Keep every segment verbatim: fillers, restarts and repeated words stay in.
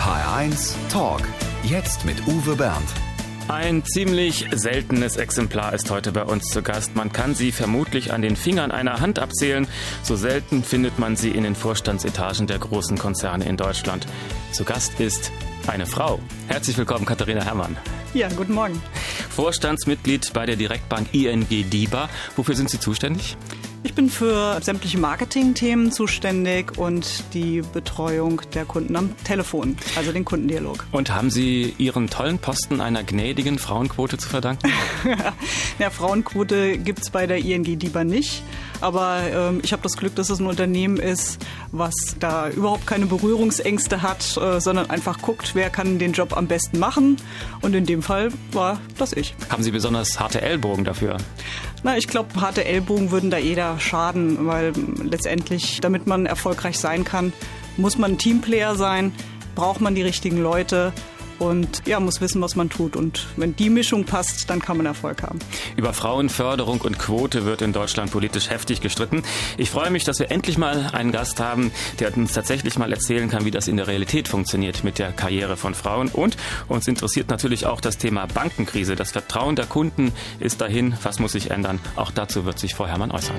H R eins Talk. Jetzt mit Uwe Bernd. Ein ziemlich seltenes Exemplar ist heute bei uns zu Gast. Man kann sie vermutlich an den Fingern einer Hand abzählen. So selten findet man sie in den Vorstandsetagen der großen Konzerne in Deutschland. Zu Gast ist eine Frau. Herzlich willkommen, Katharina Herrmann. Ja, guten Morgen. Vorstandsmitglied bei der Direktbank I N G DiBa. Wofür sind Sie zuständig? Ich bin für sämtliche Marketingthemen zuständig und die Betreuung der Kunden am Telefon, also den Kundendialog. Und haben Sie Ihren tollen Posten einer gnädigen Frauenquote zu verdanken? Ja, Frauenquote gibt es bei der I N G DiBa nicht. Aber ähm, ich habe das Glück, dass es ein Unternehmen ist, was da überhaupt keine Berührungsängste hat, äh, sondern einfach guckt, wer kann den Job am besten machen. Und in dem Fall war das ich. Haben Sie besonders harte Ellbogen dafür? Na, ich glaube, harte Ellbogen würden da jeder schaden, weil letztendlich, damit man erfolgreich sein kann, muss man ein Teamplayer sein, braucht man die richtigen Leute. Und ja, muss wissen, was man tut. Und wenn die Mischung passt, dann kann man Erfolg haben. Über Frauenförderung und Quote wird in Deutschland politisch heftig gestritten. Ich freue mich, dass wir endlich mal einen Gast haben, der uns tatsächlich mal erzählen kann, wie das in der Realität funktioniert mit der Karriere von Frauen. Und uns interessiert natürlich auch das Thema Bankenkrise. Das Vertrauen der Kunden ist dahin. Was muss sich ändern? Auch dazu wird sich Frau Herrmann äußern.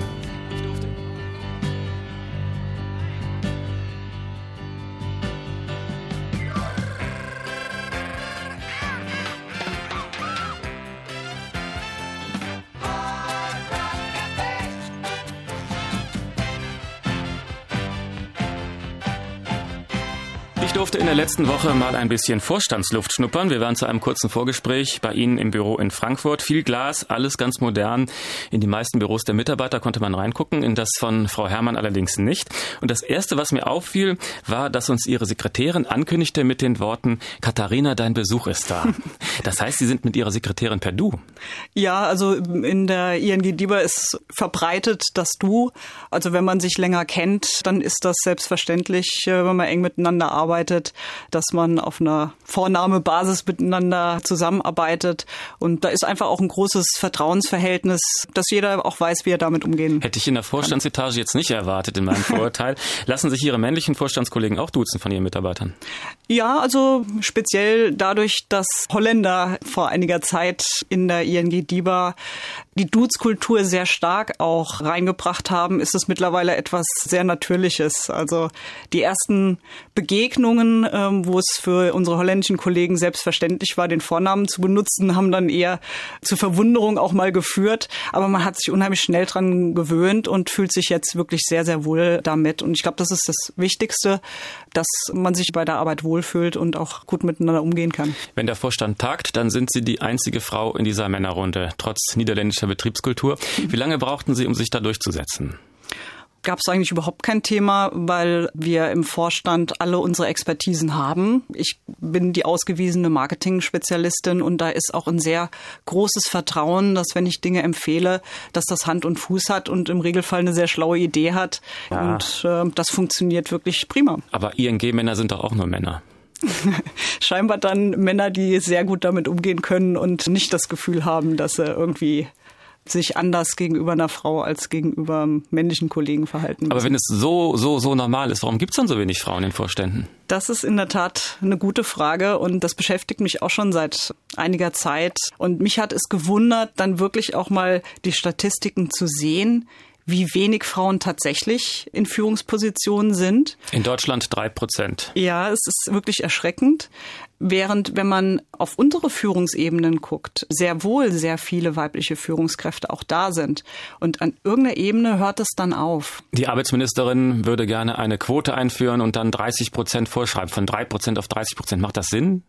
Ich durfte in der letzten Woche mal ein bisschen Vorstandsluft schnuppern. Wir waren zu einem kurzen Vorgespräch bei Ihnen im Büro in Frankfurt. Viel Glas, alles ganz modern. In die meisten Büros der Mitarbeiter konnte man reingucken, in das von Frau Herrmann allerdings nicht. Und das Erste, was mir auffiel, war, dass uns Ihre Sekretärin ankündigte mit den Worten, Katharina, dein Besuch ist da. Das heißt, Sie sind mit Ihrer Sekretärin per Du? Ja, also in der I N G DiBa ist verbreitet das Du. Also wenn man sich länger kennt, dann ist das selbstverständlich, wenn man eng miteinander arbeitet, dass man auf einer Vornahmebasis miteinander zusammenarbeitet. Und da ist einfach auch ein großes Vertrauensverhältnis, dass jeder auch weiß, wie er damit umgehen kann. Hätte ich in der Vorstandsetage jetzt nicht erwartet in meinem Vorurteil. Lassen sich Ihre männlichen Vorstandskollegen auch duzen von Ihren Mitarbeitern? Ja, also speziell dadurch, dass Holländer vor einiger Zeit in der I N G DiBa die Duzkultur sehr stark auch reingebracht haben, ist es mittlerweile etwas sehr Natürliches. Also die ersten Begegnungen, ähm, wo es für unsere holländischen Kollegen selbstverständlich war, den Vornamen zu benutzen, haben dann eher zur Verwunderung auch mal geführt. Aber man hat sich unheimlich schnell dran gewöhnt und fühlt sich jetzt wirklich sehr, sehr wohl damit. Und ich glaube, das ist das Wichtigste, dass man sich bei der Arbeit wohlfühlt und auch gut miteinander umgehen kann. Wenn der Vorstand tagt, dann sind Sie die einzige Frau in dieser Männerrunde, trotz niederländischer Betriebskultur. Wie lange brauchten Sie, um sich da durchzusetzen? Gab es eigentlich überhaupt kein Thema, weil wir im Vorstand alle unsere Expertisen haben. Ich bin die ausgewiesene Marketing-Spezialistin und da ist auch ein sehr großes Vertrauen, dass wenn ich Dinge empfehle, dass das Hand und Fuß hat und im Regelfall eine sehr schlaue Idee hat. Ja. Und äh, das funktioniert wirklich prima. Aber I N G-Männer sind doch auch nur Männer. Scheinbar dann Männer, die sehr gut damit umgehen können und nicht das Gefühl haben, dass sie irgendwie sich anders gegenüber einer Frau als gegenüber männlichen Kollegen verhalten müssen. Aber wenn es so, so, so normal ist, warum gibt es dann so wenig Frauen in Vorständen? Das ist in der Tat eine gute Frage und das beschäftigt mich auch schon seit einiger Zeit. Und mich hat es gewundert, dann wirklich auch mal die Statistiken zu sehen, wie wenig Frauen tatsächlich in Führungspositionen sind. In Deutschland drei Prozent. Ja, es ist wirklich erschreckend. Während, wenn man auf unsere Führungsebenen guckt, sehr wohl sehr viele weibliche Führungskräfte auch da sind. Und an irgendeiner Ebene hört es dann auf. Die Arbeitsministerin würde gerne eine Quote einführen und dann dreißig Prozent vorschreiben. Von drei Prozent auf dreißig Prozent. Macht das Sinn?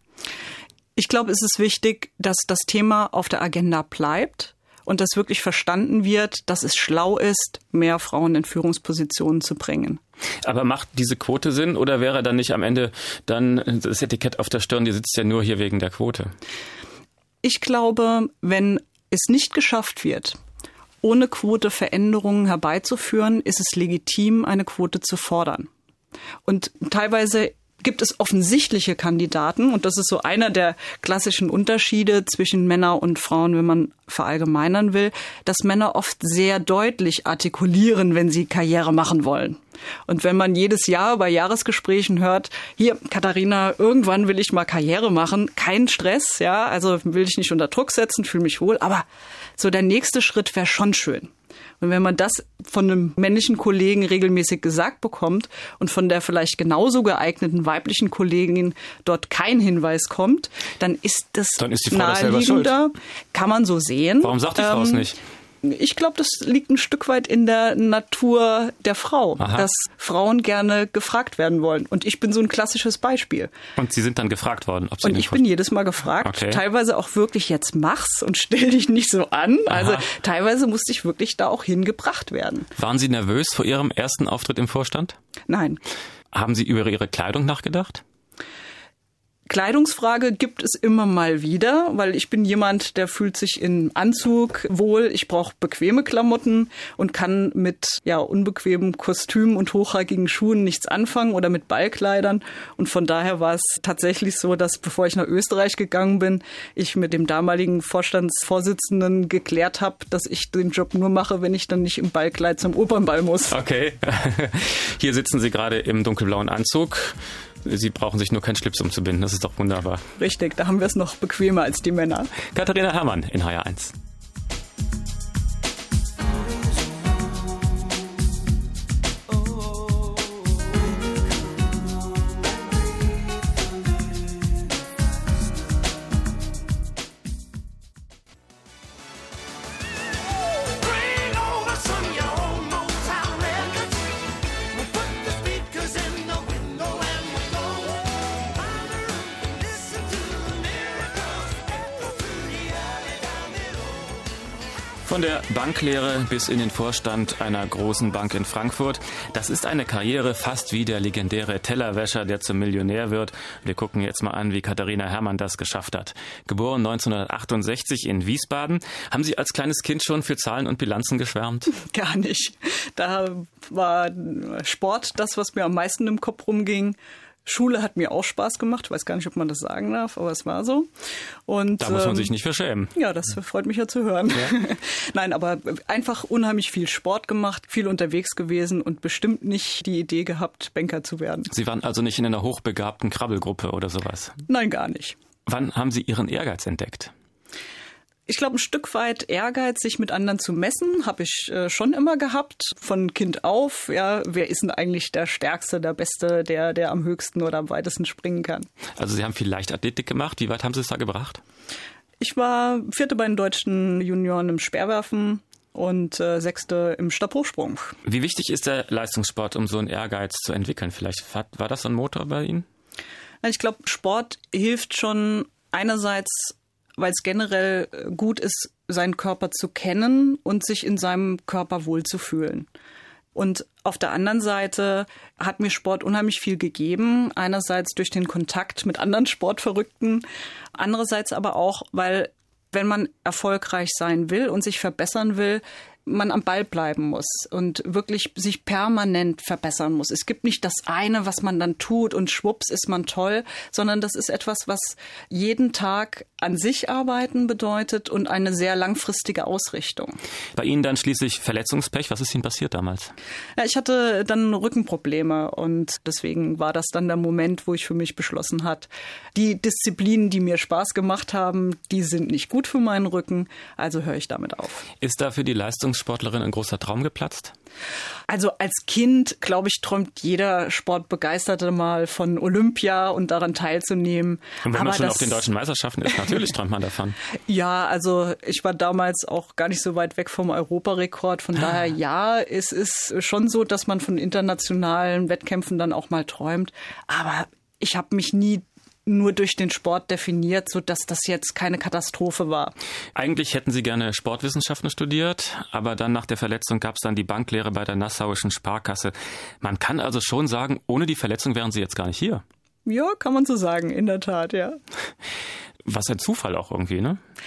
Ich glaube, es ist wichtig, dass das Thema auf der Agenda bleibt. Und dass wirklich verstanden wird, dass es schlau ist, mehr Frauen in Führungspositionen zu bringen. Aber macht diese Quote Sinn oder wäre dann nicht am Ende dann das Etikett auf der Stirn, die sitzt ja nur hier wegen der Quote? Ich glaube, wenn es nicht geschafft wird, ohne Quote Veränderungen herbeizuführen, ist es legitim, eine Quote zu fordern. Und teilweise gibt es offensichtliche Kandidaten. Und das ist so einer der klassischen Unterschiede zwischen Männern und Frauen, wenn man verallgemeinern will, dass Männer oft sehr deutlich artikulieren, wenn sie Karriere machen wollen. Und wenn man jedes Jahr bei Jahresgesprächen hört, hier, Katharina, irgendwann will ich mal Karriere machen, kein Stress, ja, also will ich nicht unter Druck setzen, fühle mich wohl, aber so der nächste Schritt wäre schon schön. Und wenn man das von einem männlichen Kollegen regelmäßig gesagt bekommt und von der vielleicht genauso geeigneten weiblichen Kollegin dort kein Hinweis kommt, dann ist das dann ist die Frau naheliegender, kann man so sehen. Warum sagt die Frau es ähm, nicht? Ich glaube, das liegt ein Stück weit in der Natur der Frau, Aha. dass Frauen gerne gefragt werden wollen. Und ich bin so ein klassisches Beispiel. Und Sie sind dann gefragt worden? Ob Sie und ich bin jedes Mal gefragt, okay. teilweise auch wirklich, jetzt mach's und stell dich nicht so an. Aha. Also teilweise musste ich wirklich da auch hingebracht werden. Waren Sie nervös vor Ihrem ersten Auftritt im Vorstand? Nein. Haben Sie über Ihre Kleidung nachgedacht? Kleidungsfrage gibt es immer mal wieder, weil ich bin jemand, der fühlt sich in Anzug wohl. Ich brauche bequeme Klamotten und kann mit ja unbequemen Kostümen und hochhackigen Schuhen nichts anfangen oder mit Ballkleidern. Und von daher war es tatsächlich so, dass bevor ich nach Österreich gegangen bin, ich mit dem damaligen Vorstandsvorsitzenden geklärt habe, dass ich den Job nur mache, wenn ich dann nicht im Ballkleid zum Opernball muss. Okay. Hier sitzen Sie gerade im dunkelblauen Anzug. Sie brauchen sich nur keinen Schlips umzubinden, das ist doch wunderbar. Richtig, da haben wir es noch bequemer als die Männer. Katharina Herrmann in H R eins. Von der Banklehre bis in den Vorstand einer großen Bank in Frankfurt. Das ist eine Karriere fast wie der legendäre Tellerwäscher, der zum Millionär wird. Wir gucken jetzt mal an, wie Katharina Herrmann das geschafft hat. Geboren neunzehnhundertachtundsechzig in Wiesbaden. Haben Sie als kleines Kind schon für Zahlen und Bilanzen geschwärmt? Gar nicht. Da war Sport das, was mir am meisten im Kopf rumging. Schule hat mir auch Spaß gemacht. Ich weiß gar nicht, ob man das sagen darf, aber es war so. Und, da muss man ähm, sich nicht für schämen. Ja, das freut mich ja zu hören. Ja. Nein, aber einfach unheimlich viel Sport gemacht, viel unterwegs gewesen und bestimmt nicht die Idee gehabt, Banker zu werden. Sie waren also nicht in einer hochbegabten Krabbelgruppe oder sowas? Nein, gar nicht. Wann haben Sie Ihren Ehrgeiz entdeckt? Ich glaube, ein Stück weit Ehrgeiz, sich mit anderen zu messen, habe ich äh, schon immer gehabt. Von Kind auf, ja, wer ist denn eigentlich der Stärkste, der Beste, der, der am höchsten oder am weitesten springen kann? Also Sie haben viel Leichtathletik gemacht. Wie weit haben Sie es da gebracht? Ich war Vierte bei den deutschen Junioren im Speerwerfen und äh, Sechste im Stabhochsprung. Wie wichtig ist der Leistungssport, um so einen Ehrgeiz zu entwickeln? Vielleicht war das so ein Motor bei Ihnen? Ich glaube, Sport hilft schon einerseits, weil es generell gut ist, seinen Körper zu kennen und sich in seinem Körper wohlzufühlen. Und auf der anderen Seite hat mir Sport unheimlich viel gegeben. Einerseits durch den Kontakt mit anderen Sportverrückten, andererseits aber auch, weil wenn man erfolgreich sein will und sich verbessern will, man am Ball bleiben muss und wirklich sich permanent verbessern muss. Es gibt nicht das eine, was man dann tut und schwupps ist man toll, sondern das ist etwas, was jeden Tag an sich arbeiten bedeutet und eine sehr langfristige Ausrichtung. Bei Ihnen dann schließlich Verletzungspech. Was ist Ihnen passiert damals? Ja, ich hatte dann Rückenprobleme und deswegen war das dann der Moment, wo ich für mich beschlossen habe, die Disziplinen, die mir Spaß gemacht haben, die sind nicht gut für meinen Rücken, also höre ich damit auf. Ist da für die Leistungssportlerin ein großer Traum geplatzt? Also als Kind, glaube ich, träumt jeder Sportbegeisterte mal von Olympia und daran teilzunehmen. Und wenn Aber man schon das, auf den deutschen Meisterschaften ist, natürlich träumt man davon. Ja, also ich war damals auch gar nicht so weit weg vom Europarekord. Von daher, ja, es ist schon so, dass man von internationalen Wettkämpfen dann auch mal träumt. Aber ich habe mich nie nur durch den Sport definiert, sodass das jetzt keine Katastrophe war. Eigentlich hätten Sie gerne Sportwissenschaften studiert, aber dann nach der Verletzung gab es dann die Banklehre bei der Nassauischen Sparkasse. Man kann also schon sagen, ohne die Verletzung wären Sie jetzt gar nicht hier. Ja, kann man so sagen, in der Tat, ja. Was ein Zufall auch irgendwie, ne?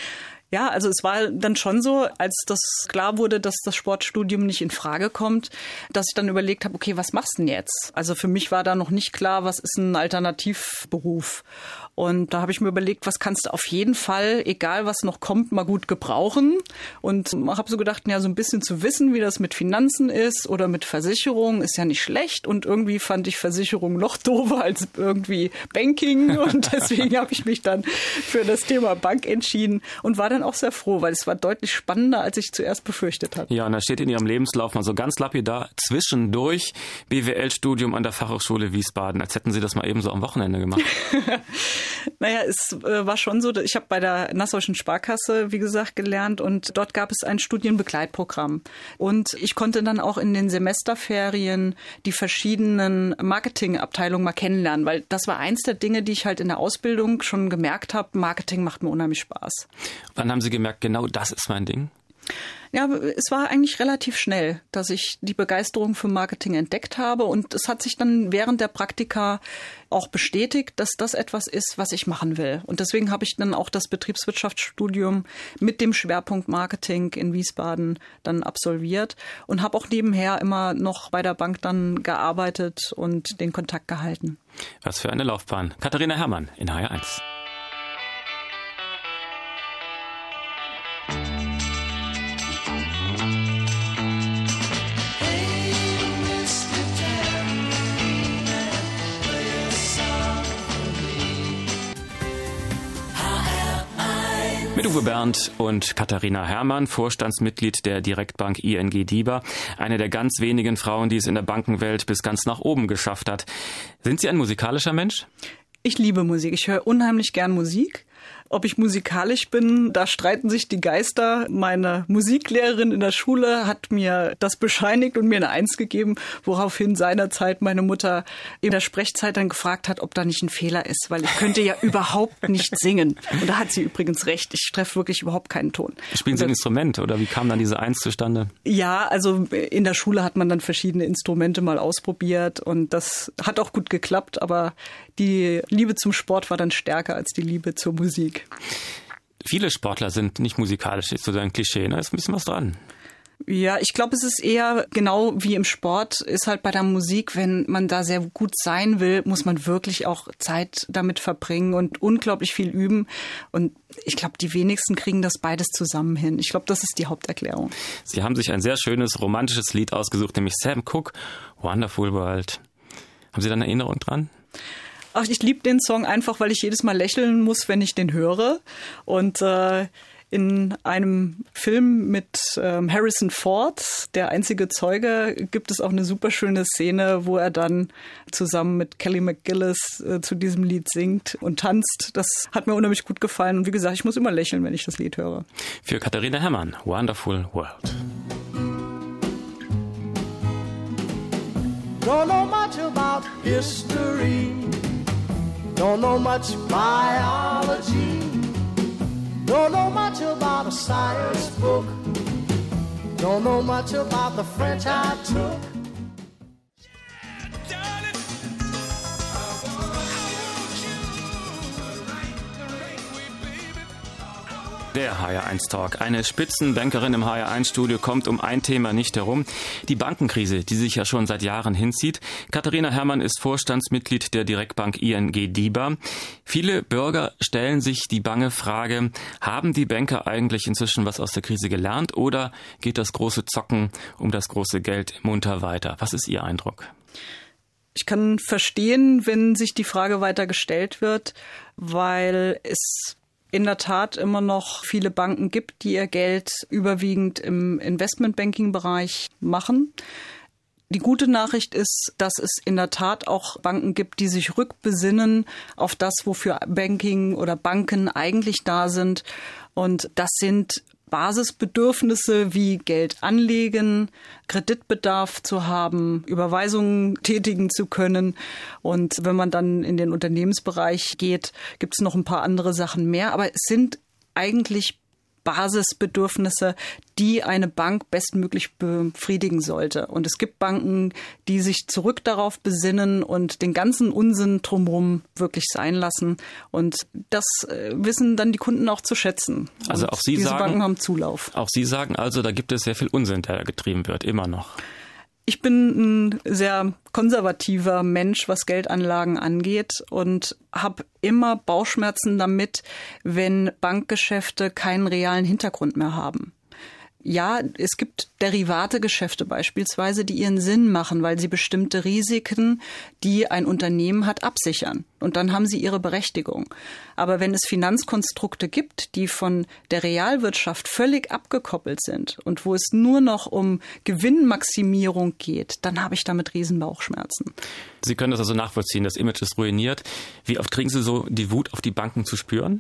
Ja, also es war dann schon so, als das klar wurde, dass das Sportstudium nicht in Frage kommt, dass ich dann überlegt habe, okay, was machst du denn jetzt? Also für mich war da noch nicht klar, was ist ein Alternativberuf? Und da habe ich mir überlegt, was kannst du auf jeden Fall, egal was noch kommt, mal gut gebrauchen. Und habe so gedacht, ja, so ein bisschen zu wissen, wie das mit Finanzen ist oder mit Versicherung, ist ja nicht schlecht. Und irgendwie fand ich Versicherung noch doofer als irgendwie Banking. Und deswegen habe ich mich dann für das Thema Bank entschieden und war dann auch sehr froh, weil es war deutlich spannender, als ich zuerst befürchtet hatte. Ja, und da steht in Ihrem Lebenslauf mal so ganz lapidar, zwischendurch B W L-Studium an der Fachhochschule Wiesbaden. Als hätten Sie das mal eben so am Wochenende gemacht. Naja, es äh, war schon so, ich habe bei der Nassauischen Sparkasse, wie gesagt, gelernt und dort gab es ein Studienbegleitprogramm. Und ich konnte dann auch in den Semesterferien die verschiedenen Marketingabteilungen mal kennenlernen, weil das war eins der Dinge, die ich halt in der Ausbildung schon gemerkt habe, Marketing macht mir unheimlich Spaß. Wann haben Sie gemerkt, genau das ist mein Ding? Ja, es war eigentlich relativ schnell, dass ich die Begeisterung für Marketing entdeckt habe und es hat sich dann während der Praktika auch bestätigt, dass das etwas ist, was ich machen will. Und deswegen habe ich dann auch das Betriebswirtschaftsstudium mit dem Schwerpunkt Marketing in Wiesbaden dann absolviert und habe auch nebenher immer noch bei der Bank dann gearbeitet und den Kontakt gehalten. Was für eine Laufbahn. Katharina Herrmann in H R eins. Mit Uwe Bernd und Katharina Herrmann, Vorstandsmitglied der Direktbank I N G DiBa, eine der ganz wenigen Frauen, die es in der Bankenwelt bis ganz nach oben geschafft hat. Sind Sie ein musikalischer Mensch? Ich liebe Musik. Ich höre unheimlich gern Musik. Ob ich musikalisch bin, da streiten sich die Geister. Meine Musiklehrerin in der Schule hat mir das bescheinigt und mir eine Eins gegeben, woraufhin seinerzeit meine Mutter in der Sprechzeit dann gefragt hat, ob da nicht ein Fehler ist, weil ich könnte ja überhaupt nicht singen. Und da hat sie übrigens recht. Ich treffe wirklich überhaupt keinen Ton. Spielen Sie ein Instrument oder wie kam dann diese Eins zustande? Ja, also in der Schule hat man dann verschiedene Instrumente mal ausprobiert und das hat auch gut geklappt, aber die Liebe zum Sport war dann stärker als die Liebe zur Musik. Viele Sportler sind nicht musikalisch, ist so ein Klischee, ne? Ist ein bisschen was dran. Ja, ich glaube, es ist eher genau wie im Sport, ist halt bei der Musik, wenn man da sehr gut sein will, muss man wirklich auch Zeit damit verbringen und unglaublich viel üben. Und ich glaube, die wenigsten kriegen das beides zusammen hin. Ich glaube, das ist die Haupterklärung. Sie haben sich ein sehr schönes romantisches Lied ausgesucht, nämlich Sam Cooke, Wonderful World. Haben Sie da eine Erinnerung dran? Ach, ich liebe den Song einfach, weil ich jedes Mal lächeln muss, wenn ich den höre. Und äh, in einem Film mit ähm, Harrison Ford, der einzige Zeuge, gibt es auch eine super schöne Szene, wo er dann zusammen mit Kelly McGillis äh, zu diesem Lied singt und tanzt. Das hat mir unheimlich gut gefallen. Und wie gesagt, ich muss immer lächeln, wenn ich das Lied höre. Für Katharina Herrmann, Wonderful World. Don't know much about history. Don't know much biology. Don't know much about a science book. Don't know much about the French I took. Der H R eins Talk. Eine Spitzenbankerin im H R eins Studio kommt um ein Thema nicht herum. Die Bankenkrise, die sich ja schon seit Jahren hinzieht. Katharina Herrmann ist Vorstandsmitglied der Direktbank I N G DiBa. Viele Bürger stellen sich die bange Frage, haben die Banker eigentlich inzwischen was aus der Krise gelernt oder geht das große Zocken um das große Geld munter weiter? Was ist Ihr Eindruck? Ich kann verstehen, wenn sich die Frage weiter gestellt wird, weil es in der Tat immer noch viele Banken gibt, die ihr Geld überwiegend im Investmentbanking-Bereich machen. Die gute Nachricht ist, dass es in der Tat auch Banken gibt, die sich rückbesinnen auf das, wofür Banking oder Banken eigentlich da sind. Und das sind Basisbedürfnisse wie Geld anlegen, Kreditbedarf zu haben, Überweisungen tätigen zu können. Und wenn man dann in den Unternehmensbereich geht, gibt es noch ein paar andere Sachen mehr. Aber es sind eigentlich Basisbedürfnisse, die eine Bank bestmöglich befriedigen sollte. Und es gibt Banken, die sich zurück darauf besinnen und den ganzen Unsinn drumherum wirklich sein lassen. Und das wissen dann die Kunden auch zu schätzen. Also auch Sie diese sagen, Banken haben Zulauf. Auch Sie sagen also, da gibt es sehr viel Unsinn, der getrieben wird, immer noch. Ich bin ein sehr konservativer Mensch, was Geldanlagen angeht und habe immer Bauchschmerzen damit, wenn Bankgeschäfte keinen realen Hintergrund mehr haben. Ja, es gibt Derivategeschäfte beispielsweise, die ihren Sinn machen, weil sie bestimmte Risiken, die ein Unternehmen hat, absichern. Und dann haben sie ihre Berechtigung. Aber wenn es Finanzkonstrukte gibt, die von der Realwirtschaft völlig abgekoppelt sind und wo es nur noch um Gewinnmaximierung geht, dann habe ich damit riesen Bauchschmerzen. Sie können das also nachvollziehen, das Image ist ruiniert. Wie oft kriegen Sie so die Wut auf die Banken zu spüren?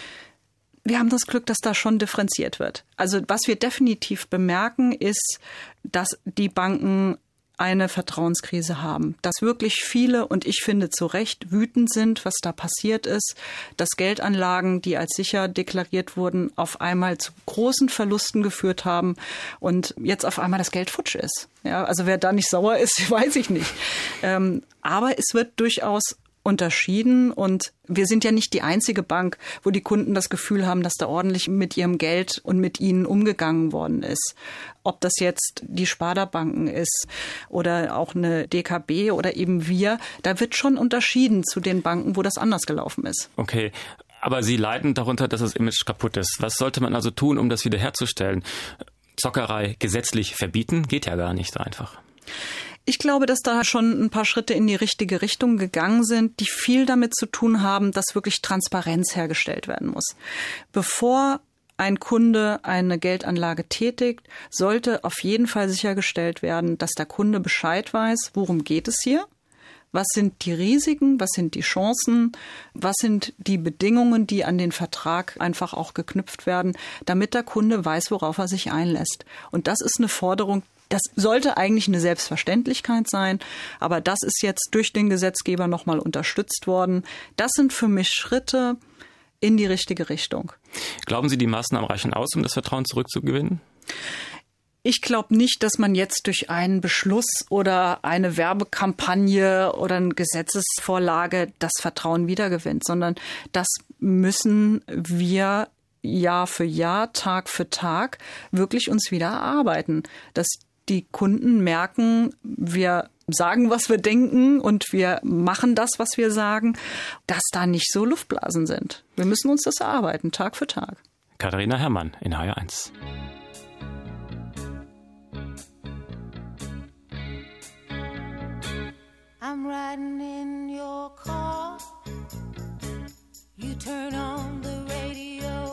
Wir haben das Glück, dass da schon differenziert wird. Also was wir definitiv bemerken, ist, dass die Banken eine Vertrauenskrise haben. Dass wirklich viele, und ich finde zu Recht, wütend sind, was da passiert ist, dass Geldanlagen, die als sicher deklariert wurden, auf einmal zu großen Verlusten geführt haben und jetzt auf einmal das Geld futsch ist. Ja, also wer da nicht sauer ist, weiß ich nicht. Ähm, aber es wird durchaus unterschieden und wir sind ja nicht die einzige Bank, wo die Kunden das Gefühl haben, dass da ordentlich mit ihrem Geld und mit ihnen umgegangen worden ist. Ob das jetzt die Sparda-Banken ist oder auch eine D K B oder eben wir, da wird schon unterschieden zu den Banken, wo das anders gelaufen ist. Okay. Aber Sie leiden darunter, dass das Image kaputt ist. Was sollte man also tun, um das wiederherzustellen? Zockerei gesetzlich verbieten? Geht ja gar nicht so einfach. Ich glaube, dass da schon ein paar Schritte in die richtige Richtung gegangen sind, die viel damit zu tun haben, dass wirklich Transparenz hergestellt werden muss. Bevor ein Kunde eine Geldanlage tätigt, sollte auf jeden Fall sichergestellt werden, dass der Kunde Bescheid weiß, worum geht es hier. Was sind die Risiken, was sind die Chancen, was sind die Bedingungen, die an den Vertrag einfach auch geknüpft werden, damit der Kunde weiß, worauf er sich einlässt. Und das ist eine Forderung, das sollte eigentlich eine Selbstverständlichkeit sein, aber das ist jetzt durch den Gesetzgeber nochmal unterstützt worden. Das sind für mich Schritte in die richtige Richtung. Glauben Sie, die Maßnahmen reichen aus, um das Vertrauen zurückzugewinnen? Ich glaube nicht, dass man jetzt durch einen Beschluss oder eine Werbekampagne oder eine Gesetzesvorlage das Vertrauen wiedergewinnt, sondern das müssen wir Jahr für Jahr, Tag für Tag wirklich uns wieder erarbeiten, dass die Kunden merken, wir sagen, was wir denken und wir machen das, was wir sagen, dass da nicht so Luftblasen sind. Wir müssen uns das erarbeiten, Tag für Tag. Katharina Herrmann in H R eins. I'm riding in your car. You turn on the radio.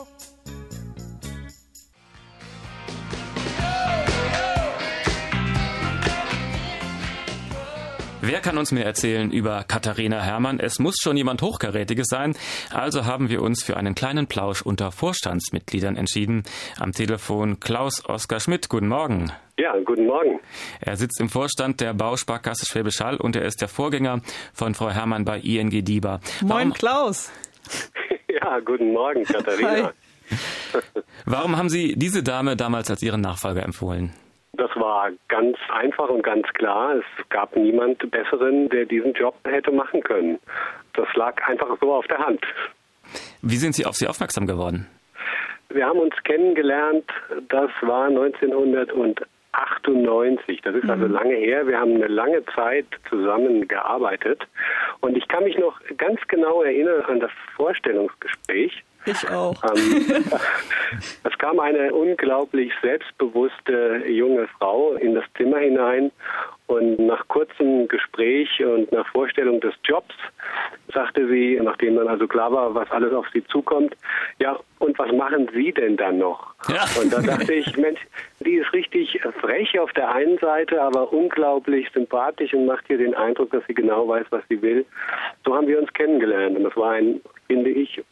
Wer kann uns mehr erzählen über Katharina Herrmann? Es muss schon jemand Hochkarätiges sein. Also haben wir uns für einen kleinen Plausch unter Vorstandsmitgliedern entschieden. Am Telefon Klaus Oskar Schmidt. Guten Morgen. Ja, guten Morgen. Er sitzt im Vorstand der Bausparkasse Schwäbisch Hall und er ist der Vorgänger von Frau Herrmann bei I N G DIBA. Moin, Warum, Klaus. Ja, guten Morgen, Katharina. Hi. Warum haben Sie diese Dame damals als Ihren Nachfolger empfohlen? Das war ganz einfach und ganz klar. Es gab niemand Besseren, der diesen Job hätte machen können. Das lag einfach so auf der Hand. Wie sind Sie auf Sie aufmerksam geworden? Wir haben uns kennengelernt, das war neunzehnhundertachtundneunzig. Das ist mhm. also lange her. Wir haben eine lange Zeit zusammen gearbeitet. Und ich kann mich noch ganz genau erinnern an das Vorstellungsgespräch. Ich auch. Ähm, es kam eine unglaublich selbstbewusste junge Frau in das Zimmer hinein und nach kurzem Gespräch und nach Vorstellung des Jobs sagte sie, nachdem dann also klar war, was alles auf sie zukommt, ja, und was machen Sie denn dann noch? Ja. Und da dachte ich, Mensch, die ist richtig frech auf der einen Seite, aber unglaublich sympathisch und macht hier den Eindruck, dass sie genau weiß, was sie will. So haben wir uns kennengelernt und das war ein, finde ich,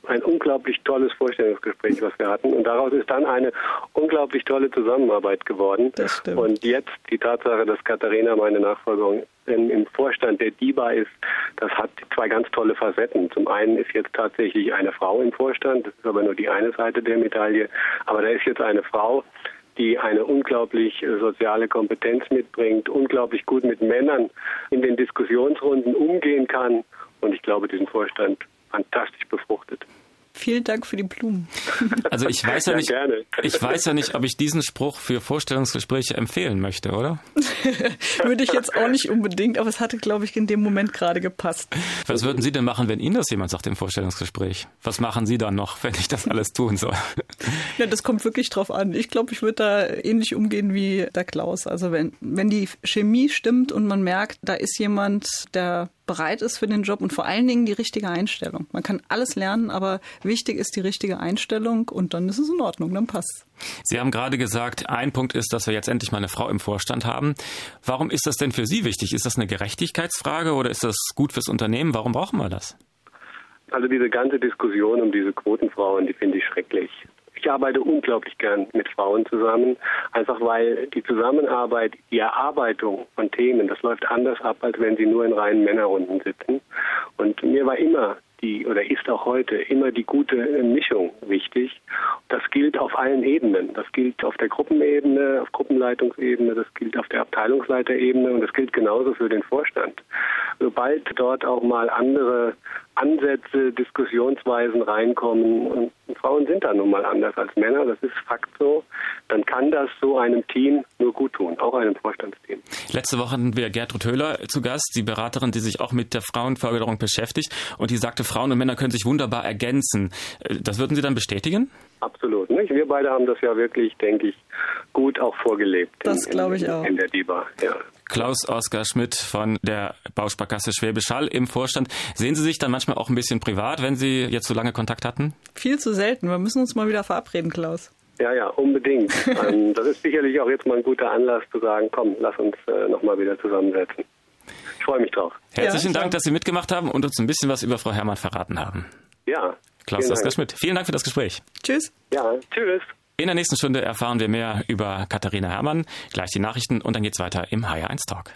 ein unglaublich tolles Vorstellungsgespräch, was wir hatten. Und daraus ist dann eine unglaublich tolle Zusammenarbeit geworden. Das stimmt. Und jetzt die Tatsache, dass Katharina meine Nachfolgerin im Vorstand der DIBA ist, das hat zwei ganz tolle Facetten. Zum einen ist jetzt tatsächlich eine Frau im Vorstand, das ist aber nur die eine Seite der Medaille. Aber da ist jetzt eine Frau, die eine unglaublich soziale Kompetenz mitbringt, unglaublich gut mit Männern in den Diskussionsrunden umgehen kann und ich glaube, diesen Vorstand fantastisch befruchtet. Vielen Dank für die Blumen. Also ich weiß ja, Ja, nicht, gerne. ich weiß ja nicht, ob ich diesen Spruch für Vorstellungsgespräche empfehlen möchte, oder? Würde ich jetzt auch nicht unbedingt, aber es hatte, glaube ich, in dem Moment gerade gepasst. Was würden Sie denn machen, wenn Ihnen das jemand sagt im Vorstellungsgespräch? Was machen Sie dann noch, wenn ich das alles tun soll? Ja, das kommt wirklich drauf an. Ich glaube, ich würde da ähnlich umgehen wie der Klaus. Also wenn, wenn die Chemie stimmt und man merkt, da ist jemand, der bereit ist für den Job und vor allen Dingen die richtige Einstellung. Man kann alles lernen, aber wichtig ist die richtige Einstellung und dann ist es in Ordnung, dann passt. Sie haben gerade gesagt, ein Punkt ist, dass wir jetzt endlich mal eine Frau im Vorstand haben. Warum ist das denn für Sie wichtig? Ist das eine Gerechtigkeitsfrage oder ist das gut fürs Unternehmen? Warum brauchen wir das? Also diese ganze Diskussion um diese Quotenfrauen, die finde ich schrecklich. Ich arbeite unglaublich gern mit Frauen zusammen, einfach weil die Zusammenarbeit, die Erarbeitung von Themen, das läuft anders ab, als wenn sie nur in reinen Männerrunden sitzen. Und mir war immer die, oder ist auch heute, immer die gute Mischung wichtig. Das gilt auf allen Ebenen. Das gilt auf der Gruppenebene, auf Gruppenleitungsebene, das gilt auf der Abteilungsleiterebene und das gilt genauso für den Vorstand. Sobald dort auch mal andere Ansätze, Diskussionsweisen reinkommen und Frauen sind da nun mal anders als Männer, das ist Fakt so, dann kann das so einem Team nur gut tun, auch einem Vorstandsteam. Letzte Woche hatten wir Gertrud Höhler zu Gast, die Beraterin, die sich auch mit der Frauenförderung beschäftigt und die sagte, Frauen und Männer können sich wunderbar ergänzen. Das würden Sie dann bestätigen? Absolut. Nicht? Wir beide haben das ja wirklich, denke ich, gut auch vorgelebt. Das glaube ich auch. In der DIBA, ja. Klaus-Oskar Schmidt von der Bausparkasse Schwäbisch Hall im Vorstand. Sehen Sie sich dann manchmal auch ein bisschen privat, wenn Sie jetzt so lange Kontakt hatten? Viel zu selten. Wir müssen uns mal wieder verabreden, Klaus. Ja, ja, unbedingt. Das ist sicherlich auch jetzt mal ein guter Anlass zu sagen, komm, lass uns äh, nochmal wieder zusammensetzen. Ich freue mich drauf. Herzlichen ja, Dank, dass Sie mitgemacht haben und uns ein bisschen was über Frau Herrmann verraten haben. Ja. Klaus-Oskar Schmidt, vielen Dank für das Gespräch. Tschüss. Ja, tschüss. In der nächsten Stunde erfahren wir mehr über Katharina Herrmann, gleich die Nachrichten und dann geht's weiter im H R eins Talk.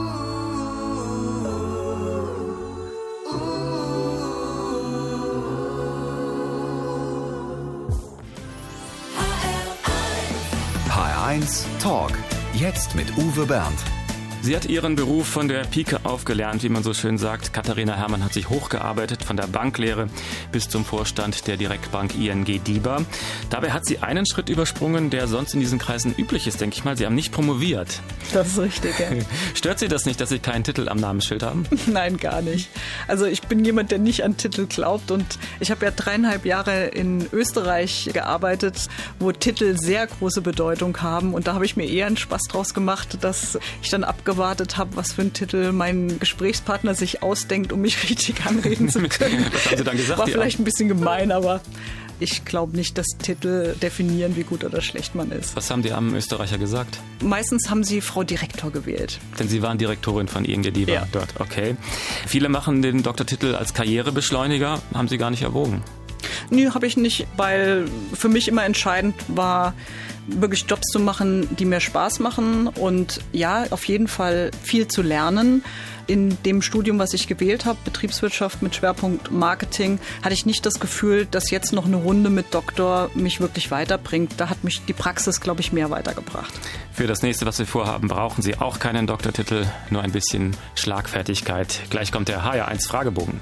H R eins Talk. Jetzt mit Uwe Bernd. Sie hat ihren Beruf von der Pike auf gelernt, wie man so schön sagt. Katharina Herrmann hat sich hochgearbeitet von der Banklehre bis zum Vorstand der Direktbank I N G DIBA. Dabei hat sie einen Schritt übersprungen, der sonst in diesen Kreisen üblich ist, denke ich mal. Sie haben nicht promoviert. Das ist richtig, ja. Stört Sie das nicht, dass Sie keinen Titel am Namensschild haben? Nein, gar nicht. Also ich bin jemand, der nicht an Titel glaubt und ich habe ja dreieinhalb Jahre in Österreich gearbeitet, wo Titel sehr große Bedeutung haben und da habe ich mir eher einen Spaß draus gemacht, dass ich dann abgewartet habe, was für einen Titel mein Gesprächspartner sich ausdenkt, um mich richtig anreden zu können. Was haben Sie dann gesagt? War vielleicht ein bisschen gemein, aber ich glaube nicht, dass Titel definieren, wie gut oder schlecht man ist. Was haben die armen Österreicher gesagt? Meistens haben sie Frau Direktor gewählt. Denn Sie waren Direktorin von I N G DIBA ja. dort, okay. Viele machen den Doktortitel als Karrierebeschleuniger, haben Sie gar nicht erwogen? Nö, habe ich nicht, weil für mich immer entscheidend war, wirklich Jobs zu machen, die mir Spaß machen und ja, auf jeden Fall viel zu lernen. In dem Studium, was ich gewählt habe, Betriebswirtschaft mit Schwerpunkt Marketing, hatte ich nicht das Gefühl, dass jetzt noch eine Runde mit Doktor mich wirklich weiterbringt. Da hat mich die Praxis, glaube ich, mehr weitergebracht. Für das nächste, was Sie vorhaben, brauchen Sie auch keinen Doktortitel, nur ein bisschen Schlagfertigkeit. Gleich kommt der H R eins Fragebogen.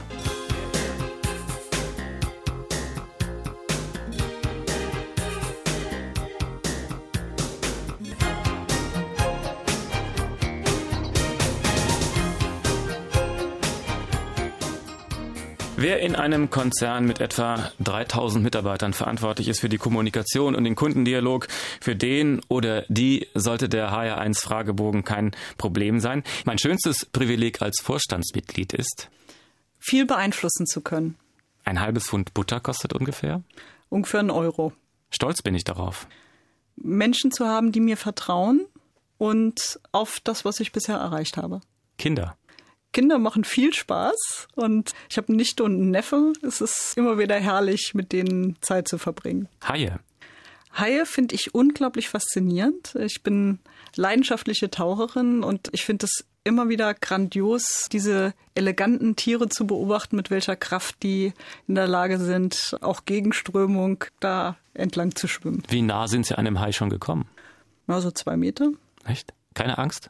Wer in einem Konzern mit etwa dreitausend Mitarbeitern verantwortlich ist für die Kommunikation und den Kundendialog, für den oder die sollte der H R eins Fragebogen kein Problem sein. Mein schönstes Privileg als Vorstandsmitglied ist, viel beeinflussen zu können. Ein halbes Pfund Butter kostet ungefähr? Ungefähr einen Euro. Stolz bin ich darauf. Menschen zu haben, die mir vertrauen und auf das, was ich bisher erreicht habe. Kinder. Kinder machen viel Spaß und ich habe eine Nichte und einen Neffen. Es ist immer wieder herrlich, mit denen Zeit zu verbringen. Haie. Haie finde ich unglaublich faszinierend. Ich bin leidenschaftliche Taucherin und ich finde es immer wieder grandios, diese eleganten Tiere zu beobachten, mit welcher Kraft die in der Lage sind, auch gegen Strömung da entlang zu schwimmen. Wie nah sind Sie einem Hai schon gekommen? Ja, so zwei Meter. Echt? Keine Angst?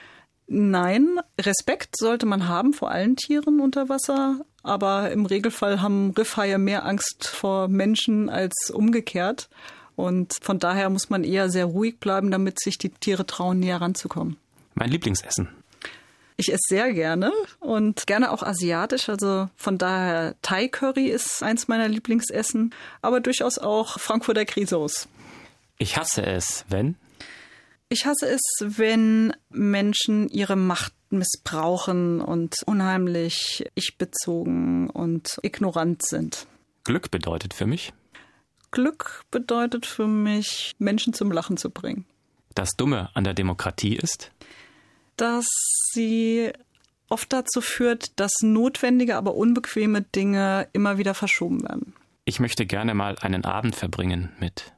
Nein, Respekt sollte man haben vor allen Tieren unter Wasser, aber im Regelfall haben Riffhaie mehr Angst vor Menschen als umgekehrt. Und von daher muss man eher sehr ruhig bleiben, damit sich die Tiere trauen, näher ranzukommen. Mein Lieblingsessen? Ich esse sehr gerne und gerne auch asiatisch. Also von daher Thai-Curry ist eins meiner Lieblingsessen, aber durchaus auch Frankfurter Grisos. Ich hasse es, wenn? Ich hasse es, wenn Menschen ihre Macht missbrauchen und unheimlich ich-bezogen und ignorant sind. Glück bedeutet für mich? Glück bedeutet für mich, Menschen zum Lachen zu bringen. Das Dumme an der Demokratie ist? Dass sie oft dazu führt, dass notwendige, aber unbequeme Dinge immer wieder verschoben werden. Ich möchte gerne mal einen Abend verbringen mit?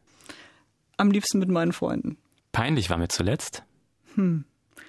Am liebsten mit meinen Freunden. Peinlich war mir zuletzt? Hm.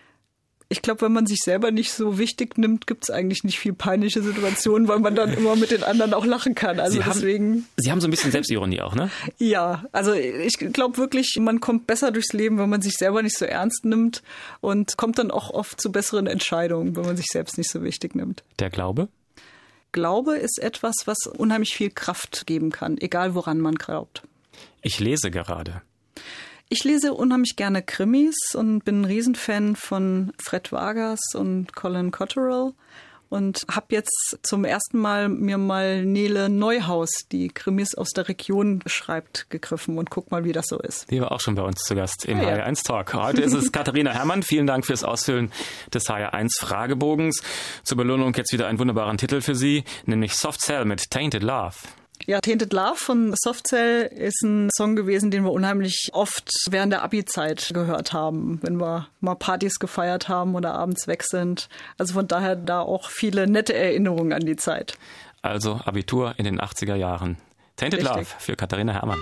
Ich glaube, wenn man sich selber nicht so wichtig nimmt, gibt es eigentlich nicht viel peinliche Situationen, weil man dann immer mit den anderen auch lachen kann. Also Sie haben, deswegen. Sie haben so ein bisschen Selbstironie auch, ne? Ja, also ich glaube wirklich, man kommt besser durchs Leben, wenn man sich selber nicht so ernst nimmt und kommt dann auch oft zu besseren Entscheidungen, wenn man sich selbst nicht so wichtig nimmt. Der Glaube? Glaube ist etwas, was unheimlich viel Kraft geben kann, egal woran man glaubt. Ich lese gerade. Ich lese unheimlich gerne Krimis und bin ein Riesenfan von Fred Vargas und Colin Cotterill und habe jetzt zum ersten Mal mir mal Nele Neuhaus, die Krimis aus der Region schreibt, gegriffen und guck mal, wie das so ist. Die war auch schon bei uns zu Gast im ja, H R eins Talk. Heute ist es Katharina Herrmann. Vielen Dank fürs Ausfüllen des H R eins Fragebogens. Zur Belohnung jetzt wieder einen wunderbaren Titel für Sie, nämlich Soft Cell mit Tainted Love. Ja, Tainted Love von Soft Cell ist ein Song gewesen, den wir unheimlich oft während der Abi-Zeit gehört haben, wenn wir mal Partys gefeiert haben oder abends weg sind. Also von daher da auch viele nette Erinnerungen an die Zeit. Also Abitur in den achtziger Jahren. Tainted Richtig. Love für Katharina Herrmann.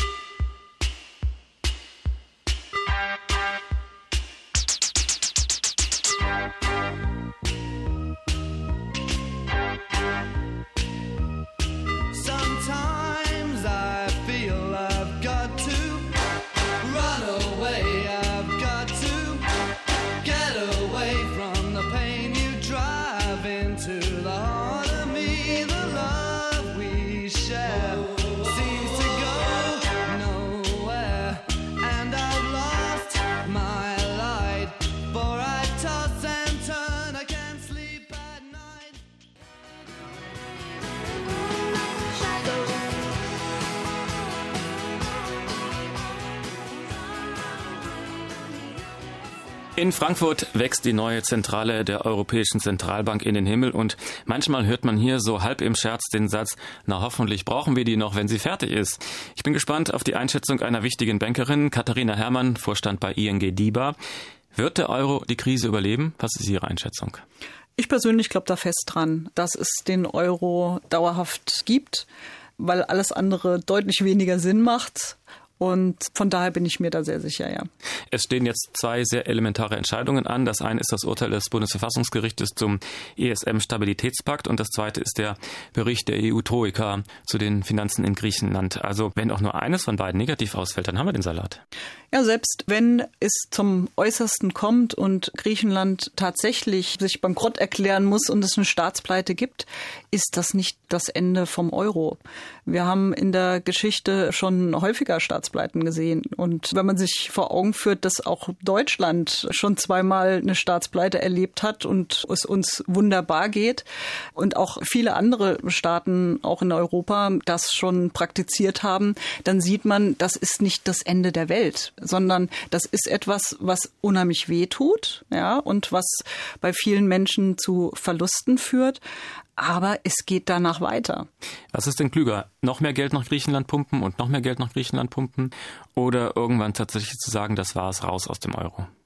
In Frankfurt wächst die neue Zentrale der Europäischen Zentralbank in den Himmel und manchmal hört man hier so halb im Scherz den Satz, na hoffentlich brauchen wir die noch, wenn sie fertig ist. Ich bin gespannt auf die Einschätzung einer wichtigen Bankerin, Katharina Herrmann, Vorstand bei I N G DIBA. Wird der Euro die Krise überleben? Was ist Ihre Einschätzung? Ich persönlich glaube da fest dran, dass es den Euro dauerhaft gibt, weil alles andere deutlich weniger Sinn macht. Und von daher bin ich mir da sehr sicher, ja. Es stehen jetzt zwei sehr elementare Entscheidungen an. Das eine ist das Urteil des Bundesverfassungsgerichtes zum E S M-Stabilitätspakt und das zweite ist der Bericht der E U-Troika zu den Finanzen in Griechenland. Also wenn auch nur eines von beiden negativ ausfällt, dann haben wir den Salat. Ja, selbst wenn es zum Äußersten kommt und Griechenland tatsächlich sich bankrott erklären muss und es eine Staatspleite gibt, ist das nicht das Ende vom Euro. Wir haben in der Geschichte schon häufiger Staatspleiten gesehen. Und wenn man sich vor Augen führt, dass auch Deutschland schon zweimal eine Staatspleite erlebt hat und es uns wunderbar geht und auch viele andere Staaten auch in Europa das schon praktiziert haben, dann sieht man, das ist nicht das Ende der Welt, sondern das ist etwas, was unheimlich weh tut, ja, und was bei vielen Menschen zu Verlusten führt. Aber es geht danach weiter. Was ist denn klüger? Noch mehr Geld nach Griechenland pumpen und noch mehr Geld nach Griechenland pumpen? Oder irgendwann tatsächlich zu sagen, das war's, raus aus dem Euro?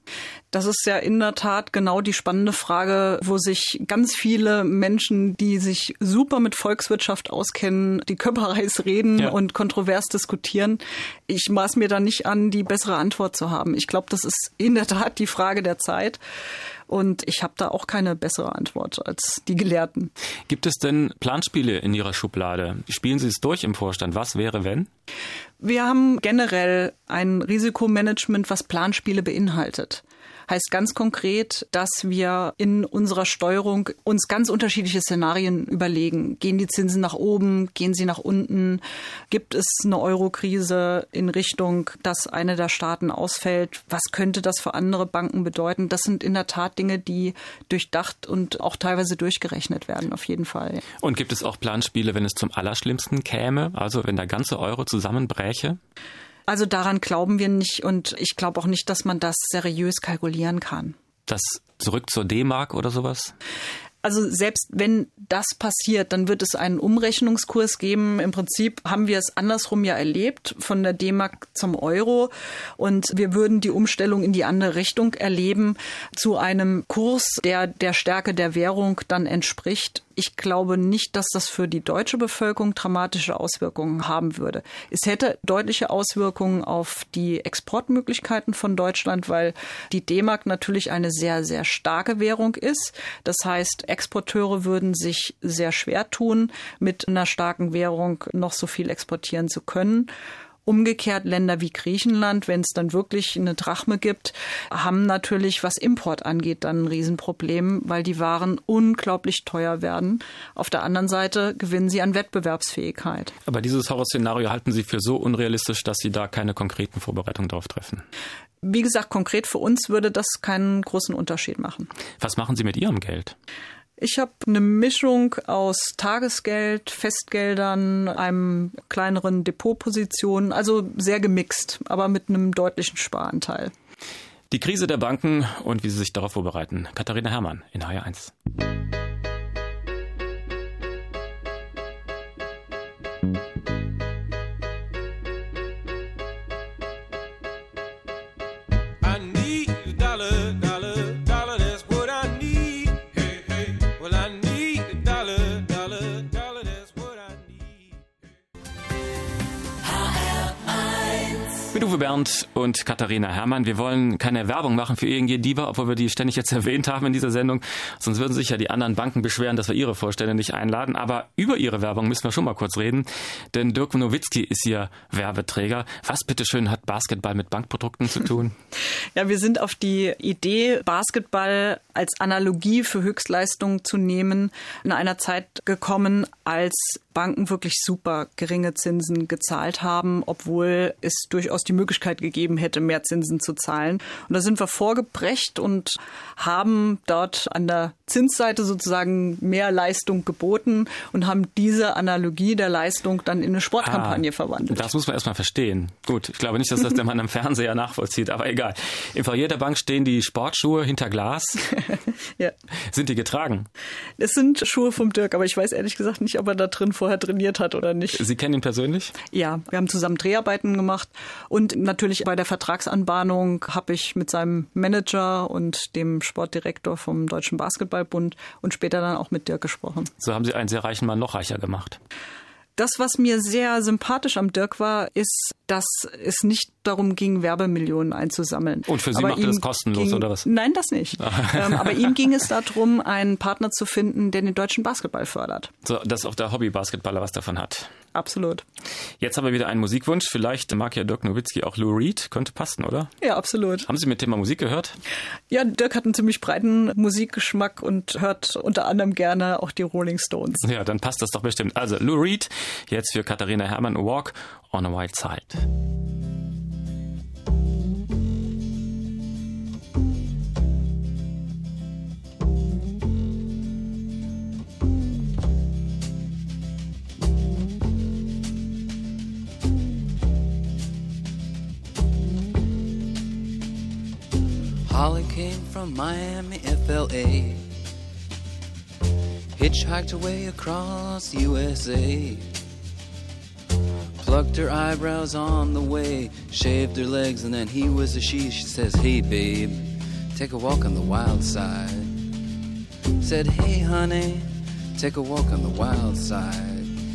Das ist ja in der Tat genau die spannende Frage, wo sich ganz viele Menschen, die sich super mit Volkswirtschaft auskennen, die Köpfe heiß reden ja. und kontrovers diskutieren. Ich maß mir da nicht an, die bessere Antwort zu haben. Ich glaube, das ist in der Tat die Frage der Zeit. Und ich habe da auch keine bessere Antwort als die Gelehrten. Gibt es denn Planspiele in Ihrer Schublade? Spielen Sie es durch im Vorstand? Was wäre, wenn? Wir haben generell ein Risikomanagement, was Planspiele beinhaltet. Heißt ganz konkret, dass wir in unserer Steuerung uns ganz unterschiedliche Szenarien überlegen. Gehen die Zinsen nach oben? Gehen sie nach unten? Gibt es eine Eurokrise in Richtung, dass eine der Staaten ausfällt? Was könnte das für andere Banken bedeuten? Das sind in der Tat Dinge, die durchdacht und auch teilweise durchgerechnet werden, auf jeden Fall. Und gibt es auch Planspiele, wenn es zum Allerschlimmsten käme? Also wenn der ganze Euro zusammenbräche? Also daran glauben wir nicht und ich glaube auch nicht, dass man das seriös kalkulieren kann. Das zurück zur D-Mark oder sowas? Also selbst wenn das passiert, dann wird es einen Umrechnungskurs geben. Im Prinzip haben wir es andersrum ja erlebt, von der D-Mark zum Euro. Und wir würden die Umstellung in die andere Richtung erleben, zu einem Kurs, der der Stärke der Währung dann entspricht. Ich glaube nicht, dass das für die deutsche Bevölkerung dramatische Auswirkungen haben würde. Es hätte deutliche Auswirkungen auf die Exportmöglichkeiten von Deutschland, weil die D-Mark natürlich eine sehr, sehr starke Währung ist. Das heißt, Exporteure würden sich sehr schwer tun, mit einer starken Währung noch so viel exportieren zu können. Umgekehrt Länder wie Griechenland, wenn es dann wirklich eine Drachme gibt, haben natürlich, was Import angeht, dann ein Riesenproblem, weil die Waren unglaublich teuer werden. Auf der anderen Seite gewinnen sie an Wettbewerbsfähigkeit. Aber dieses Horrorszenario halten Sie für so unrealistisch, dass Sie da keine konkreten Vorbereitungen drauf treffen? Wie gesagt, konkret für uns würde das keinen großen Unterschied machen. Was machen Sie mit Ihrem Geld? Ich habe eine Mischung aus Tagesgeld, Festgeldern, einem kleineren Depotposition, also sehr gemixt, aber mit einem deutlichen Sparanteil. Die Krise der Banken und wie Sie sich darauf vorbereiten. Katharina Herrmann in H R eins. Mit Uwe Bernd und Katharina Herrmann. Wir wollen keine Werbung machen für I N G DiBa, obwohl wir die ständig jetzt erwähnt haben in dieser Sendung. Sonst würden sich ja die anderen Banken beschweren, dass wir ihre Vorstände nicht einladen. Aber über ihre Werbung müssen wir schon mal kurz reden. Denn Dirk Nowitzki ist ihr Werbeträger. Was bitteschön hat Basketball mit Bankprodukten zu tun? Ja, wir sind auf die Idee, Basketball als Analogie für Höchstleistung zu nehmen, in einer Zeit gekommen, als Banken wirklich super geringe Zinsen gezahlt haben, obwohl es durchaus die Möglichkeit gegeben hätte, mehr Zinsen zu zahlen. Und da sind wir vorgebrecht und haben dort an der Zinsseite sozusagen mehr Leistung geboten und haben diese Analogie der Leistung dann in eine Sportkampagne ah, verwandelt. Das muss man erstmal verstehen. Gut, ich glaube nicht, dass das der Mann am Fernseher nachvollzieht, aber egal. Im Foyer der Bank stehen die Sportschuhe hinter Glas. Ja. Sind die getragen? Es sind Schuhe vom Dirk, aber ich weiß ehrlich gesagt nicht, ob er da drin vorher trainiert hat oder nicht. Sie kennen ihn persönlich? Ja, wir haben zusammen Dreharbeiten gemacht und natürlich bei der Vertragsanbahnung habe ich mit seinem Manager und dem Sportdirektor vom Deutschen Basketballbund und später dann auch mit Dirk gesprochen. So haben Sie einen sehr reichen Mann noch reicher gemacht. Das, was mir sehr sympathisch am Dirk war, ist, dass es nicht darum ging, Werbemillionen einzusammeln. Und für Sie aber macht das kostenlos, ging, oder was? Nein, das nicht. ähm, aber ihm ging es darum, einen Partner zu finden, der den deutschen Basketball fördert. So, dass auch der Hobby-Basketballer was davon hat. Absolut. Jetzt haben wir wieder einen Musikwunsch. Vielleicht mag ja Dirk Nowitzki auch Lou Reed. Könnte passen, oder? Ja, absolut. Haben Sie mit Thema Musik gehört? Ja, Dirk hat einen ziemlich breiten Musikgeschmack und hört unter anderem gerne auch die Rolling Stones. Ja, dann passt das doch bestimmt. Also Lou Reed, jetzt für Katharina Herrmann, Walk on a Wild Side. Holly came from Miami, F L A, hitchhiked away across U S A, plucked her eyebrows on the way, shaved her legs, and then he was a she. She says, hey babe, take a walk on the wild side. Said, hey honey, take a walk on the wild side.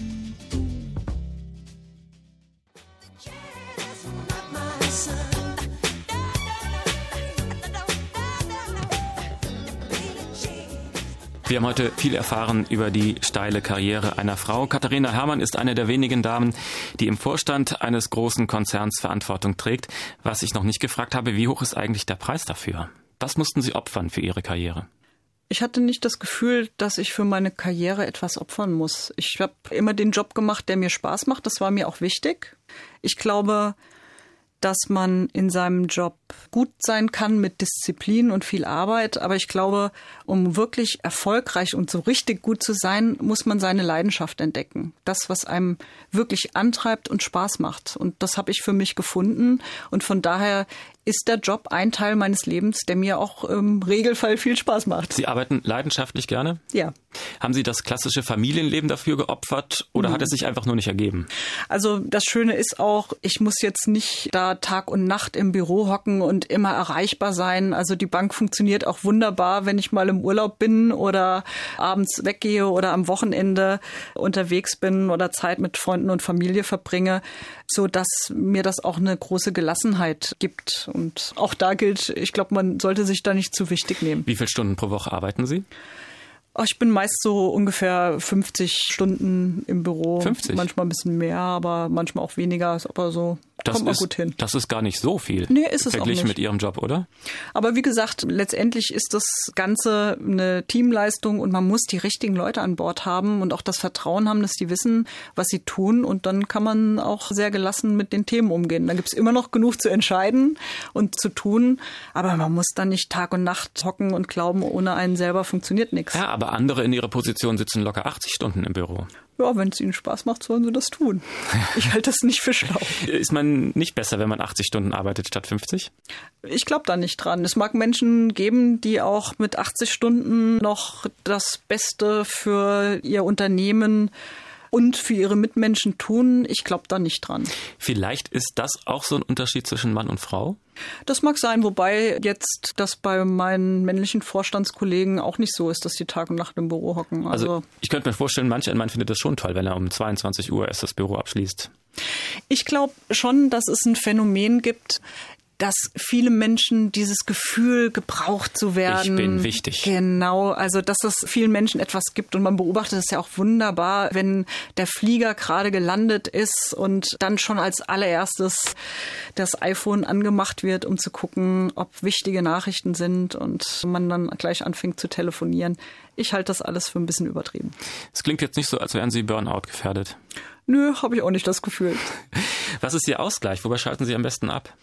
Wir haben heute viel erfahren über die steile Karriere einer Frau. Katharina Herrmann ist eine der wenigen Damen, die im Vorstand eines großen Konzerns Verantwortung trägt. Was ich noch nicht gefragt habe, wie hoch ist eigentlich der Preis dafür? Was mussten Sie opfern für Ihre Karriere? Ich hatte nicht das Gefühl, dass ich für meine Karriere etwas opfern muss. Ich habe immer den Job gemacht, der mir Spaß macht. Das war mir auch wichtig. Ich glaube, dass man in seinem Job gut sein kann mit Disziplin und viel Arbeit. Aber ich glaube, um wirklich erfolgreich und so richtig gut zu sein, muss man seine Leidenschaft entdecken. Das, was einem wirklich antreibt und Spaß macht. Und das habe ich für mich gefunden. Und von daher ist der Job ein Teil meines Lebens, der mir auch im Regelfall viel Spaß macht. Sie arbeiten leidenschaftlich gerne? Ja. Haben Sie das klassische Familienleben dafür geopfert oder mhm. hat es sich einfach nur nicht ergeben? Also das Schöne ist auch, ich muss jetzt nicht da Tag und Nacht im Büro hocken und immer erreichbar sein. Also die Bank funktioniert auch wunderbar, wenn ich mal im Urlaub bin oder abends weggehe oder am Wochenende unterwegs bin oder Zeit mit Freunden und Familie verbringe, so dass mir das auch eine große Gelassenheit gibt. Und auch da gilt, ich glaube, man sollte sich da nicht zu wichtig nehmen. Wie viele Stunden pro Woche arbeiten Sie? Oh, ich bin meist so ungefähr fünfzig Stunden im Büro. fünfzig? Manchmal ein bisschen mehr, aber manchmal auch weniger. Aber so das kommt man ist, gut hin. Das ist gar nicht so viel. Nee, ist es auch verglichen nicht. mit Ihrem Job, oder? Aber wie gesagt, letztendlich ist das Ganze eine Teamleistung und man muss die richtigen Leute an Bord haben und auch das Vertrauen haben, dass die wissen, was sie tun. Und dann kann man auch sehr gelassen mit den Themen umgehen. Da gibt's immer noch genug zu entscheiden und zu tun. Aber man muss dann nicht Tag und Nacht hocken und glauben, ohne einen selber funktioniert nichts. Ja, aber andere in ihrer Position sitzen locker achtzig Stunden im Büro. Ja, wenn es ihnen Spaß macht, sollen sie das tun. Ich halte das nicht für schlau. Ist man nicht besser, wenn man achtzig Stunden arbeitet statt fünfzig? Ich glaube da nicht dran. Es mag Menschen geben, die auch mit achtzig Stunden noch das Beste für ihr Unternehmen und für ihre Mitmenschen tun. Ich glaube da nicht dran. Vielleicht ist das auch so ein Unterschied zwischen Mann und Frau? Das mag sein, wobei jetzt das bei meinen männlichen Vorstandskollegen auch nicht so ist, dass die Tag und Nacht im Büro hocken. Also, also ich könnte mir vorstellen, manch ein Mann findet das schon toll, wenn er um zweiundzwanzig Uhr erst das Büro abschließt. Ich glaube schon, dass es ein Phänomen gibt, dass viele Menschen dieses Gefühl, gebraucht zu werden. Ich bin wichtig. Genau, also dass es vielen Menschen etwas gibt. Und man beobachtet es ja auch wunderbar, wenn der Flieger gerade gelandet ist und dann schon als allererstes das iPhone angemacht wird, um zu gucken, ob wichtige Nachrichten sind und man dann gleich anfängt zu telefonieren. Ich halte das alles für ein bisschen übertrieben. Es klingt jetzt nicht so, als wären Sie Burnout gefährdet. Nö, habe ich auch nicht das Gefühl. Was ist Ihr Ausgleich? Wobei schalten Sie am besten ab?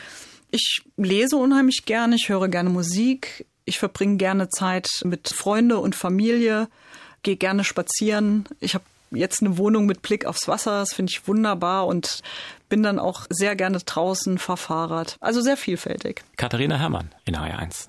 Ich lese unheimlich gerne, ich höre gerne Musik, ich verbringe gerne Zeit mit Freunde und Familie, gehe gerne spazieren. Ich habe jetzt eine Wohnung mit Blick aufs Wasser, das finde ich wunderbar und bin dann auch sehr gerne draußen, fahre Fahrrad. Also sehr vielfältig. Katharina Herrmann in H R eins.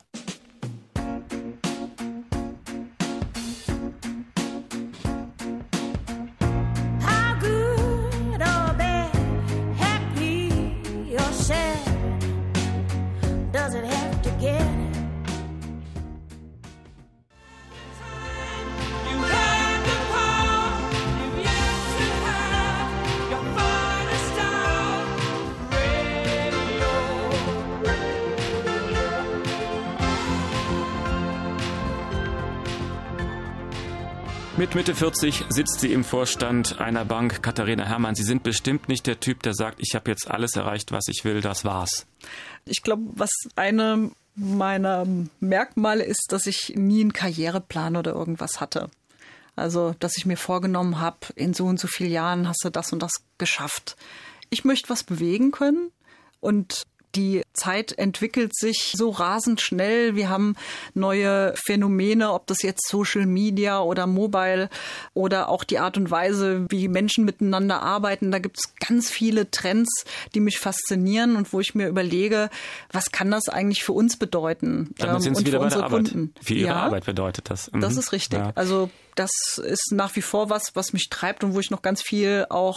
Mit Mitte vierzig sitzt sie im Vorstand einer Bank. Katharina Herrmann, Sie sind bestimmt nicht der Typ, der sagt, ich habe jetzt alles erreicht, was ich will, das war's. Ich glaube, was eine meiner Merkmale ist, dass ich nie einen Karriereplan oder irgendwas hatte. Also, dass ich mir vorgenommen habe, in so und so vielen Jahren hast du das und das geschafft. Ich möchte was bewegen können und die Zeit entwickelt sich so rasend schnell. Wir haben neue Phänomene, ob das jetzt Social Media oder Mobile oder auch die Art und Weise, wie Menschen miteinander arbeiten. Da gibt es ganz viele Trends, die mich faszinieren und wo ich mir überlege, was kann das eigentlich für uns bedeuten? Damit sind Sie wieder bei der Arbeit. Für Ihre ja, Arbeit bedeutet das. Mhm. Das ist richtig. Ja. Also das ist nach wie vor was, was mich treibt und wo ich noch ganz viel auch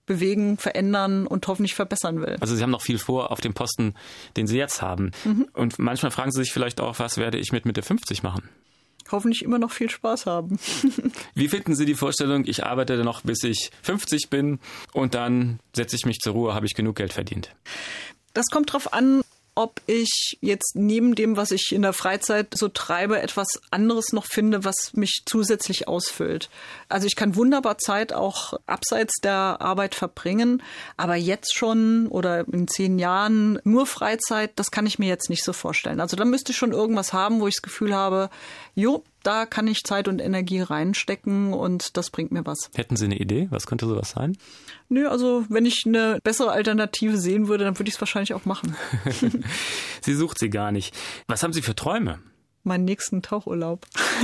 bewegen, verändern und hoffentlich verbessern will. Also Sie haben noch viel vor auf dem Posten, den Sie jetzt haben. Mhm. Und manchmal fragen Sie sich vielleicht auch, was werde ich mit Mitte fünfzig machen? Hoffentlich immer noch viel Spaß haben. Wie finden Sie die Vorstellung, ich arbeite noch bis ich fünfzig bin und dann setze ich mich zur Ruhe, habe ich genug Geld verdient? Das kommt drauf an, ob ich jetzt neben dem, was ich in der Freizeit so treibe, etwas anderes noch finde, was mich zusätzlich ausfüllt. Also ich kann wunderbar Zeit auch abseits der Arbeit verbringen, aber jetzt schon oder in zehn Jahren nur Freizeit, das kann ich mir jetzt nicht so vorstellen. Also da müsste ich schon irgendwas haben, wo ich das Gefühl habe, jo, da kann ich Zeit und Energie reinstecken und das bringt mir was. Hätten Sie eine Idee? Was könnte sowas sein? Nö, also wenn ich eine bessere Alternative sehen würde, dann würde ich es wahrscheinlich auch machen. Sie sucht sie gar nicht. Was haben Sie für Träume? Meinen nächsten Tauchurlaub.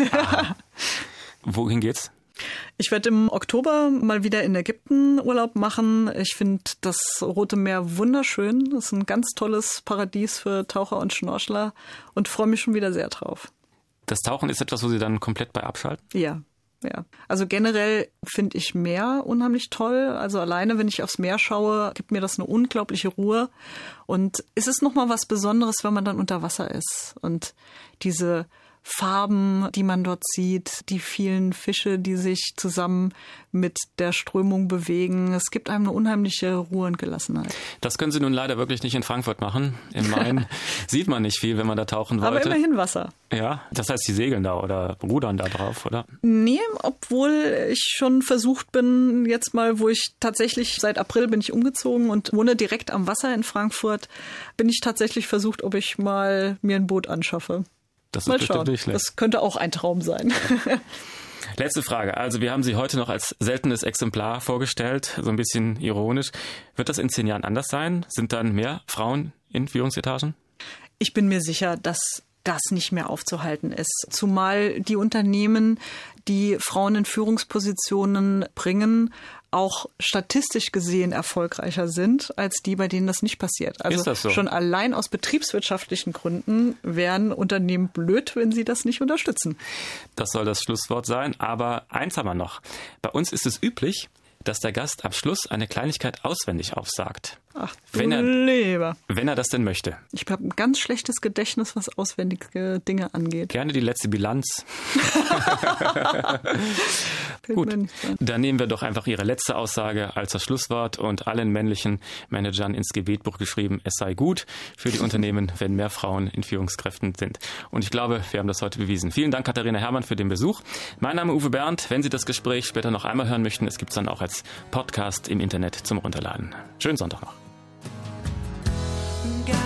Wohin geht's? Ich werde im Oktober mal wieder in Ägypten Urlaub machen. Ich finde das Rote Meer wunderschön. Das ist ein ganz tolles Paradies für Taucher und Schnorchler und freue mich schon wieder sehr drauf. Das Tauchen ist etwas, wo Sie dann komplett bei abschalten? Ja, ja. Also generell finde ich Meer unheimlich toll. Also alleine, wenn ich aufs Meer schaue, gibt mir das eine unglaubliche Ruhe. Und es ist nochmal was Besonderes, wenn man dann unter Wasser ist. Und diese Farben, die man dort sieht, die vielen Fische, die sich zusammen mit der Strömung bewegen. Es gibt einem eine unheimliche Ruhe und Gelassenheit. Das können Sie nun leider wirklich nicht in Frankfurt machen. Im Main sieht man nicht viel, wenn man da tauchen wollte. Aber immerhin Wasser. Ja, das heißt, Sie segeln da oder rudern da drauf, oder? Nee, obwohl ich schon versucht bin, jetzt mal, wo ich tatsächlich, seit April bin ich umgezogen und wohne direkt am Wasser in Frankfurt, bin ich tatsächlich versucht, ob ich mal mir ein Boot anschaffe. Das ist mal bestimmt schauen. Nicht schlecht. Das könnte auch ein Traum sein. Letzte Frage. Also wir haben Sie heute noch als seltenes Exemplar vorgestellt, so ein bisschen ironisch. Wird das in zehn Jahren anders sein? Sind dann mehr Frauen in Führungsetagen? Ich bin mir sicher, dass das nicht mehr aufzuhalten ist. Zumal die Unternehmen, die Frauen in Führungspositionen bringen, auch statistisch gesehen erfolgreicher sind, als die, bei denen das nicht passiert. Also ist das so? Schon allein aus betriebswirtschaftlichen Gründen wären Unternehmen blöd, wenn sie das nicht unterstützen. Das soll das Schlusswort sein. Aber eins haben wir noch. Bei uns ist es üblich, dass der Gast am Schluss eine Kleinigkeit auswendig aufsagt. Ach du wenn er, Leber. Wenn er das denn möchte. Ich habe ein ganz schlechtes Gedächtnis, was auswendige Dinge angeht. Gerne die letzte Bilanz. Gut, dann nehmen wir doch einfach Ihre letzte Aussage als das Schlusswort und allen männlichen Managern ins Gebetbuch geschrieben, es sei gut für die Unternehmen, wenn mehr Frauen in Führungskräften sind. Und ich glaube, wir haben das heute bewiesen. Vielen Dank, Katharina Herrmann, für den Besuch. Mein Name ist Uwe Bernd. Wenn Sie das Gespräch später noch einmal hören möchten, es gibt es dann auch als Podcast im Internet zum Runterladen. Schönen Sonntag noch.